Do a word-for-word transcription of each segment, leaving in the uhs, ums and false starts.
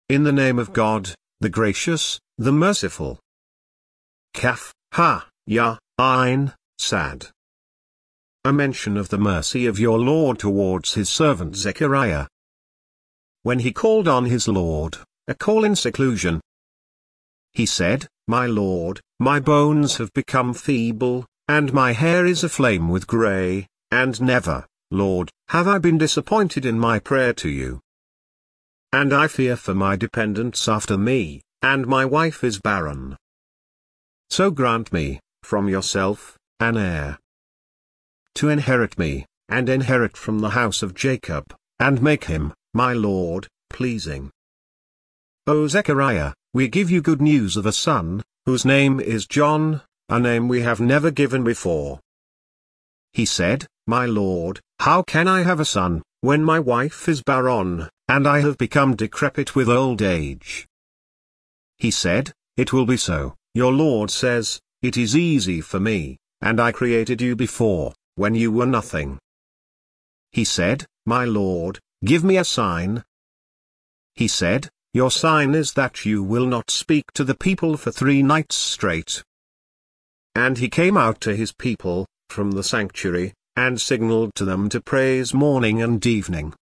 in the name of God, the gracious, the merciful. Kaf, ha, ya, ain, sad. A mention of the mercy of your Lord towards his servant Zechariah. When he called on his Lord, a call in seclusion, he said, My Lord, my bones have become feeble, and my hair is aflame with grey, and never, Lord, have I been disappointed in my prayer to you. And I fear for my dependents after me, and my wife is barren. So grant me, from yourself, an heir to inherit me, and inherit from the house of Jacob, and make him, my Lord, pleasing. O Zechariah, we give you good news of a son, whose name is John, a name we have never given before. He said, My Lord, how can I have a son, when my wife is barren, and I have become decrepit with old age? He said, It will be so, your Lord says, It is easy for me, and I created you before, when you were nothing. He said, My Lord, give me a sign. He said, Your sign is that you will not speak to the people for three nights straight. And he came out to his people, from the sanctuary, and signaled to them to praise morning and evening.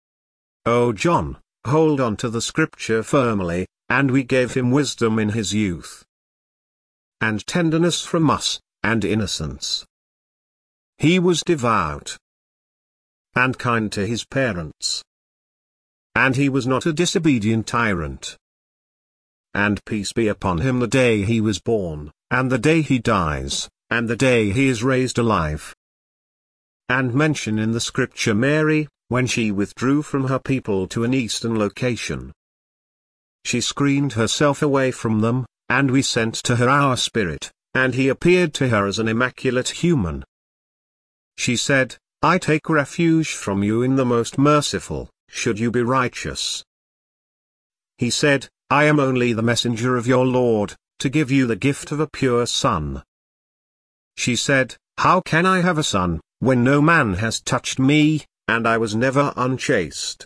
O John, hold on to the scripture firmly, and we gave him wisdom in his youth, and tenderness from us, and innocence. He was devout, and kind to his parents. And he was not a disobedient tyrant. And peace be upon him the day he was born, and the day he dies, and the day he is raised alive. And mention in the scripture Mary, when she withdrew from her people to an eastern location. She screened herself away from them, and we sent to her our Spirit, and he appeared to her as an immaculate human. She said, I take refuge from you in the most merciful, should you be righteous. He said, I am only the messenger of your Lord, to give you the gift of a pure son. She said, How can I have a son, when no man has touched me, and I was never unchaste?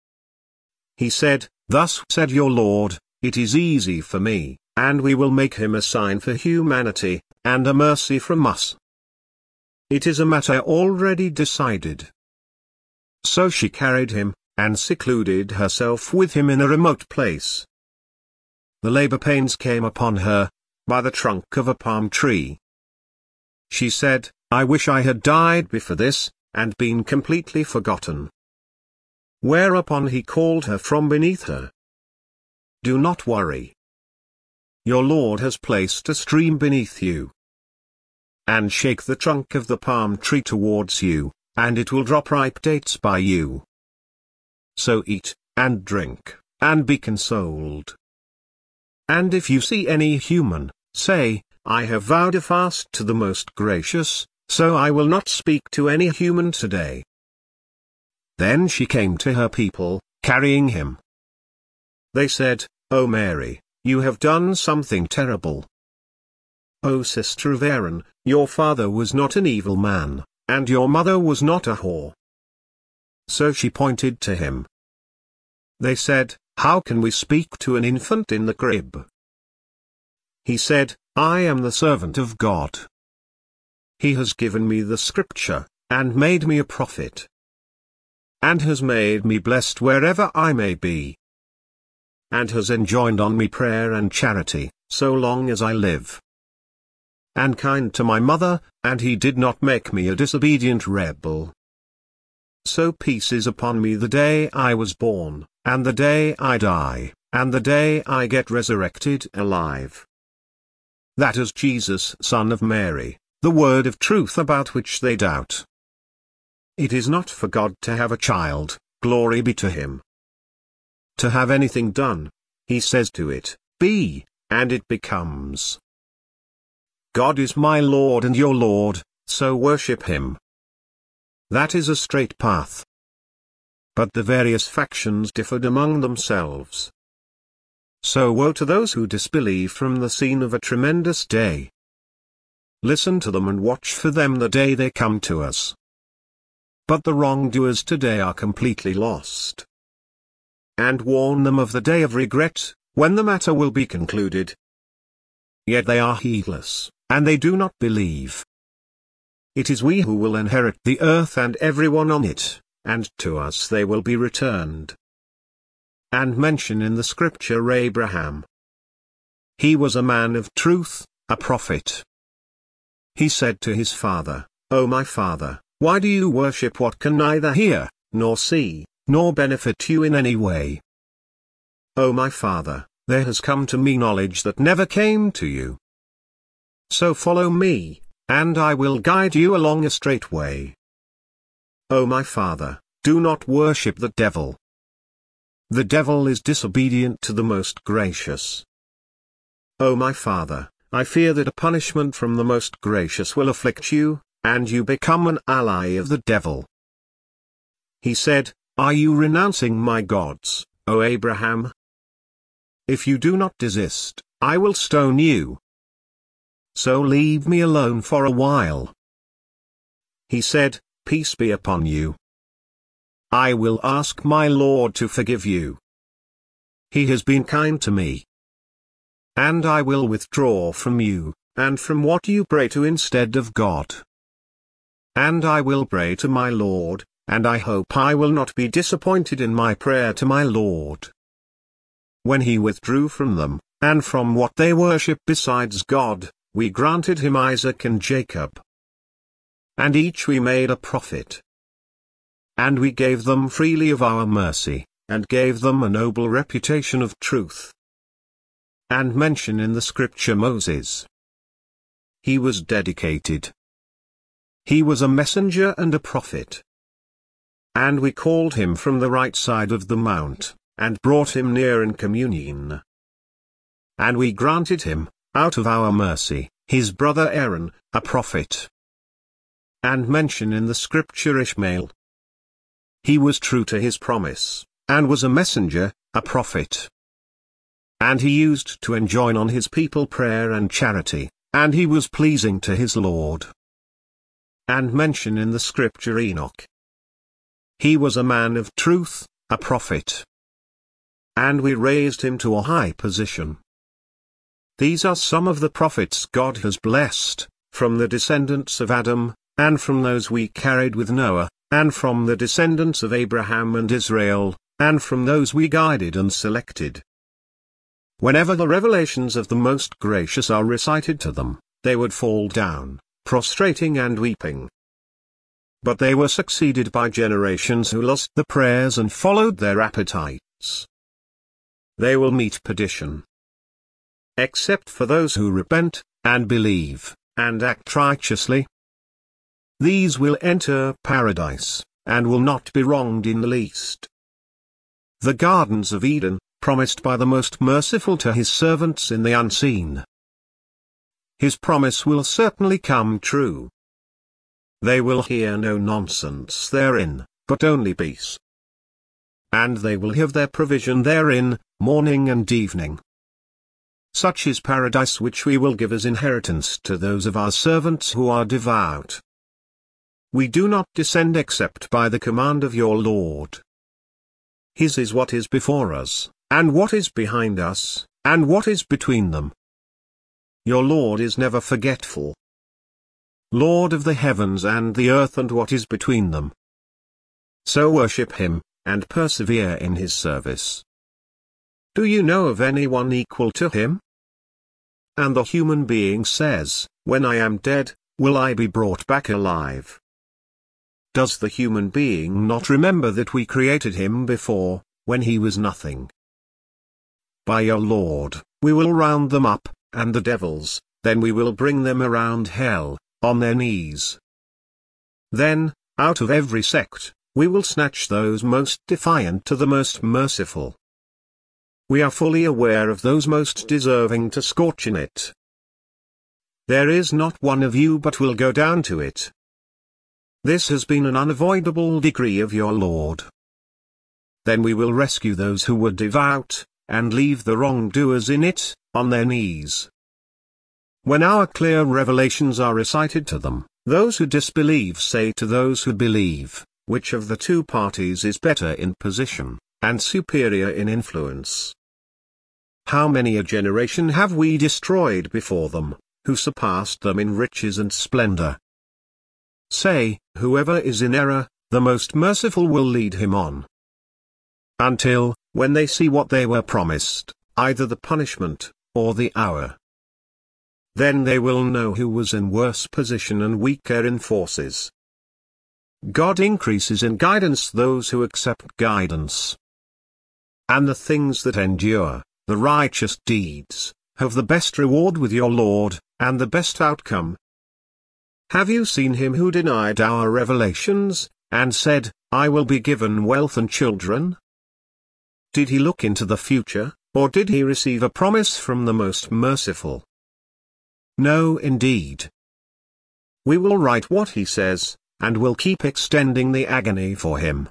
He said, Thus said your Lord, It is easy for me, and we will make him a sign for humanity, and a mercy from us. It is a matter already decided. So she carried him, and secluded herself with him in a remote place. The labor pains came upon her, by the trunk of a palm tree. She said, I wish I had died before this, and been completely forgotten. Whereupon he called her from beneath her. Do not worry. Your Lord has placed a stream beneath you. And shake the trunk of the palm tree towards you, and it will drop ripe dates by you. So eat, and drink, and be consoled. And if you see any human, say, I have vowed a fast to the most gracious, so I will not speak to any human today. Then she came to her people, carrying him. They said, O Mary, you have done something terrible. O sister of Aaron, your father was not an evil man, and your mother was not a whore. So she pointed to him. They said, How can we speak to an infant in the crib? He said, I am the servant of God. He has given me the scripture, and made me a prophet, and has made me blessed wherever I may be, and has enjoined on me prayer and charity, so long as I live, and kind to my mother, and he did not make me a disobedient rebel. So peace is upon me the day I was born, and the day I die, and the day I get resurrected alive. That is Jesus, son of Mary, the word of truth about which they doubt. It is not for God to have a child, glory be to him. To have anything done, he says to it, be, and it becomes. God is my Lord and your Lord, so worship him. That is a straight path. But the various factions differed among themselves. So woe to those who disbelieve from the scene of a tremendous day. Listen to them and watch for them the day they come to us. But the wrongdoers today are completely lost. and warn them of the day of regret, when the matter will be concluded. Yet they are heedless, and they do not believe. It is we who will inherit the earth and everyone on it, and to us they will be returned. And mention in the scripture Abraham. He was a man of truth, a prophet. He said to his father, "O my father, why do you worship what can neither hear, nor see, nor benefit you in any way? O my father, there has come to me knowledge that never came to you. So follow me, and I will guide you along a straight way. O my father, do not worship the devil. The devil is disobedient to the most gracious. O my father, I fear that a punishment from the most gracious will afflict you, and you become an ally of the devil." He said, "Are you renouncing my gods, O Abraham? If you do not desist, I will stone you. So leave me alone for a while." He said, "Peace be upon you. I will ask my Lord to forgive you. He has been kind to me. And I will withdraw from you, and from what you pray to instead of God. And I will pray to my Lord, and I hope I will not be disappointed in my prayer to my Lord." When he withdrew from them, and from what they worship besides God, we granted him Isaac and Jacob. And each we made a prophet. And we gave them freely of our mercy, and gave them a noble reputation of truth. And mention in the scripture Moses. He was dedicated. He was a messenger and a prophet. And we called him from the right side of the mount, and brought him near in communion. And we granted him, out of our mercy, his brother Aaron, a prophet. And mention in the scripture Ishmael. He was true to his promise, and was a messenger, a prophet. And he used to enjoin on his people prayer and charity, and he was pleasing to his Lord. And mention in the scripture Enoch. He was a man of truth, a prophet. And we raised him to a high position. These are some of the prophets God has blessed, from the descendants of Adam, and from those we carried with Noah, and from the descendants of Abraham and Israel, and from those we guided and selected. Whenever the revelations of the Most Gracious are recited to them, they would fall down, prostrating and weeping. But they were succeeded by generations who lost the prayers and followed their appetites. They will meet perdition. Except for those who repent, and believe, and act righteously. These will enter paradise, and will not be wronged in the least. The gardens of Eden, promised by the Most Merciful to his servants in the unseen. His promise will certainly come true. They will hear no nonsense therein, but only peace. And they will have their provision therein, morning and evening. Such is paradise which we will give as inheritance to those of our servants who are devout. We do not descend except by the command of your Lord. His is what is before us, and what is behind us, and what is between them. Your Lord is never forgetful. Lord of the heavens and the earth and what is between them. So worship him, and persevere in his service. Do you know of anyone equal to him? And the human being says, "When I am dead, will I be brought back alive?" Does the human being not remember that we created him before, when he was nothing? By your Lord, we will round them up, and the devils, then we will bring them around hell, on their knees. Then, out of every sect, we will snatch those most defiant to the Most Merciful. We are fully aware of those most deserving to scorch in it. There is not one of you but will go down to it. This has been an unavoidable decree of your Lord. Then we will rescue those who were devout, and leave the wrongdoers in it, on their knees. When our clear revelations are recited to them, those who disbelieve say to those who believe, which of the two parties is better in position, and superior in influence. How many a generation have we destroyed before them, who surpassed them in riches and splendor? Say, whoever is in error, the Most Merciful will lead him on. Until, when they see what they were promised, either the punishment, or the hour, then they will know who was in worse position and weaker in forces. God increases in guidance those who accept guidance. And the things that endure, the righteous deeds, have the best reward with your Lord, and the best outcome. Have you seen him who denied our revelations, and said, I will be given wealth and children? Did he look into the future, or did he receive a promise from the Most Merciful? No, indeed. We will write what he says, and will keep extending the agony for him.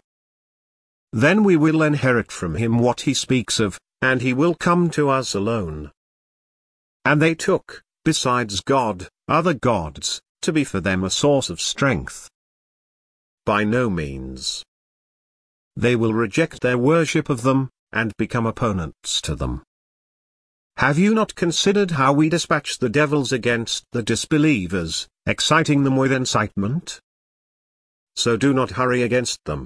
Then we will inherit from him what he speaks of, and he will come to us alone. And they took, besides God, other gods, to be for them a source of strength. By no means. They will reject their worship of them, and become opponents to them. Have you not considered how we dispatch the devils against the disbelievers, exciting them with incitement? So do not hurry against them.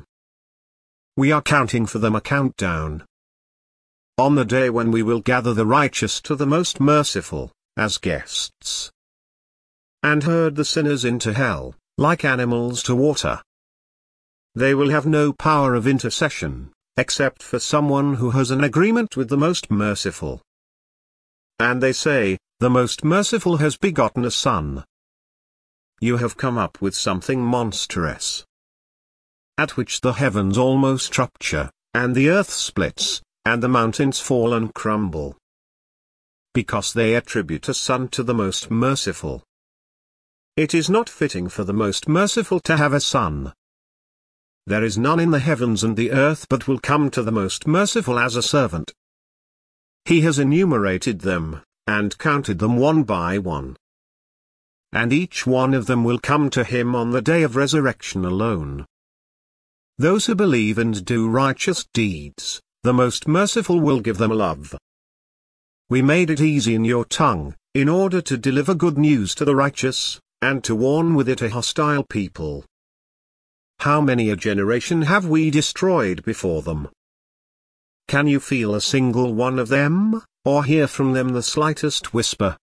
We are counting for them a countdown. On the day when we will gather the righteous to the Most Merciful, as guests, and herd the sinners into hell, like animals to water. They will have no power of intercession, except for someone who has an agreement with the Most Merciful. And they say, the Most Merciful has begotten a son. You have come up with something monstrous, at which the heavens almost rupture, and the earth splits, and the mountains fall and crumble, because they attribute a son to the Most Merciful. It is not fitting for the Most Merciful to have a son. There is none in the heavens and the earth but will come to the Most Merciful as a servant. He has enumerated them, and counted them one by one. And each one of them will come to him on the day of resurrection alone. Those who believe and do righteous deeds, the Most Merciful will give them love. We made it easy in your tongue, in order to deliver good news to the righteous, and to warn with it a hostile people. How many a generation have we destroyed before them? Can you feel a single one of them, or hear from them the slightest whisper?